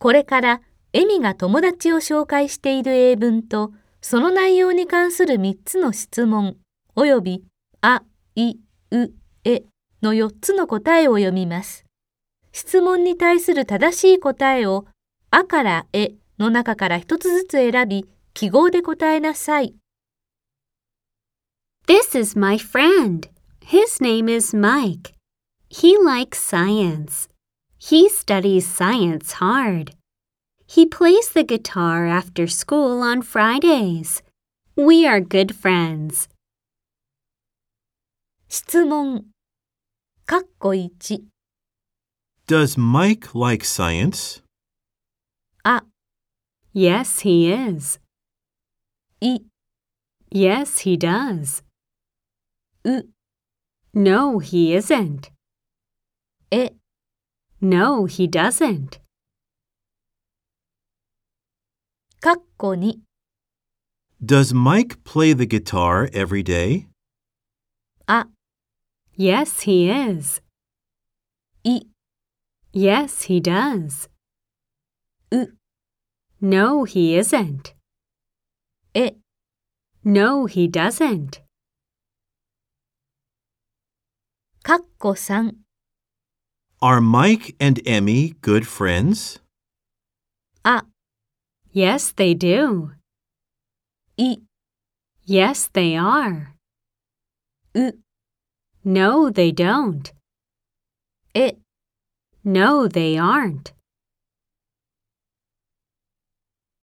これからエミが友達を紹介している英文と、その内容に関する3つの質問、およびあ、い、う、えの4つの答えを読みます。質問に対する正しい答えを、あからえの中から1つずつ選び、記号で答えなさい。 This is my friend. His name is Mike. He likes science. He studies science hard. He plays the guitar after school on Fridays. We are good friends. 質問1 Does Mike like science? あ、 Yes, he is. い、 Yes, he does. う、 No, he isn't. え、 No, he doesn't. 2 Does Mike play the guitar every day? あ、 Yes, he is. い、 Yes, he does. う、 No, he isn't. え、 No, he doesn't. 3 Are Mike and Emmy good friends? あ、 Yes, they do. い、 Yes, they are. う、 No, they don't. え、 No, they aren't.